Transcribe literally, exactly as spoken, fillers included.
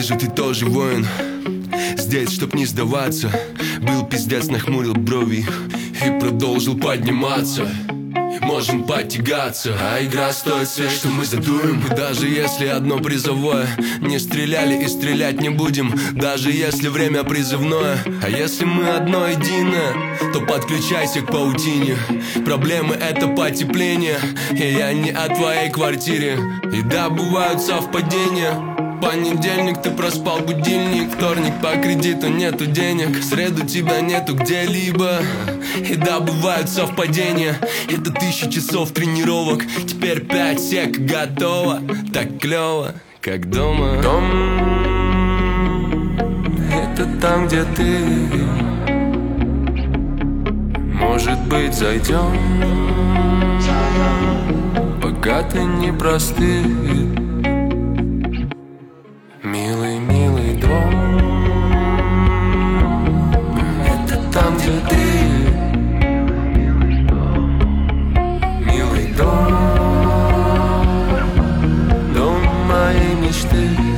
Похоже, ты тоже воин. Здесь, чтоб не сдаваться. Был пиздец, нахмурил брови и продолжил подниматься. Можем потягаться, а игра стоит свеч, что мы задуем. И даже если одно призовое, не стреляли и стрелять не будем. Даже если время призывное, а если мы одно единое, то подключайся к паутине. Проблемы — это потепление, и я не о твоей квартире. И да, бывают совпадения. Понедельник ты проспал будильник, вторник по кредиту нету денег, в среду тебя нету где-либо. И да, бывают совпадения. Это тысячи часов тренировок, теперь пять сек готово. Так клево, как дома. Дом — это там, где ты. Может быть, зайдем, пока ты не простый. Милый, милый дом, это там, где ты. Милый дом, дом моей мечты.